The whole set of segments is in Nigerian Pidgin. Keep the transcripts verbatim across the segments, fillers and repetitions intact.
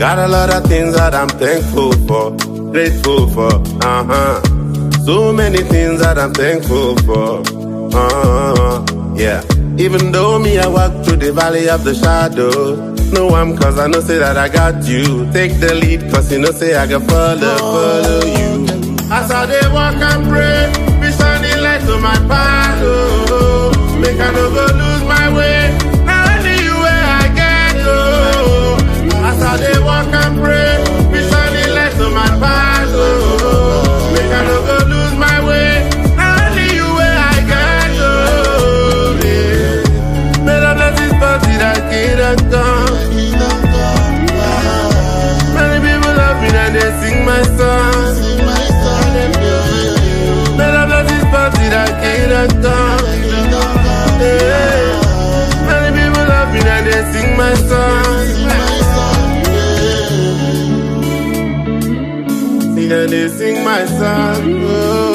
Got a lot of things that I'm thankful for, grateful for, uh-huh. So many things that I'm thankful for, uh-huh, yeah. Even though me, I walk through the valley of the shadow, no, I'm cause I know say that I got you. Take the lead cause you know say I can follow, follow you. As I dey walk and pray, be shining light to my path, oh. Make I no go lose my way, now only you where I get, oh. As I dey walk and pray, be shining light to my path, oh. Make I no go lose my way, now only you where I get, oh. Yeah. May the blessings party that kid and come. Many people love me and they sing my song. May the blessings party that kid and come. Yeah. Many people love me and they sing my song. Sing and they sing my song. Oh.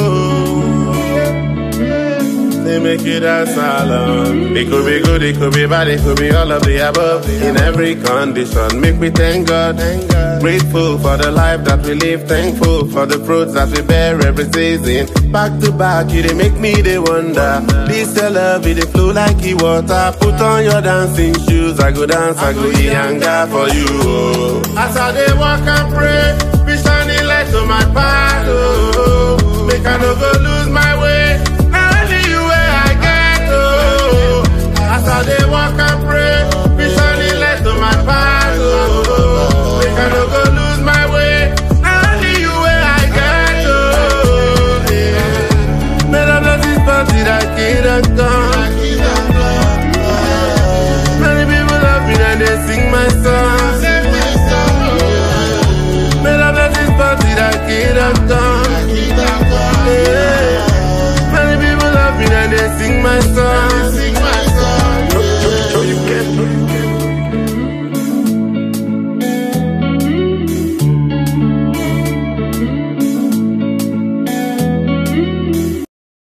They make it a salon. It could be good, it could be bad, it could be all of the above. In every condition, make me thank God. Grateful for the life that we live, thankful for the fruits that we bear every season. Back to back, you they make me they wonder. This your love, it they flow like the water. Put on your dancing shoes, I go dance, I go eat yanga for you. Oh. As I they walk and pray, be shining light to my path. Oh. Make I no go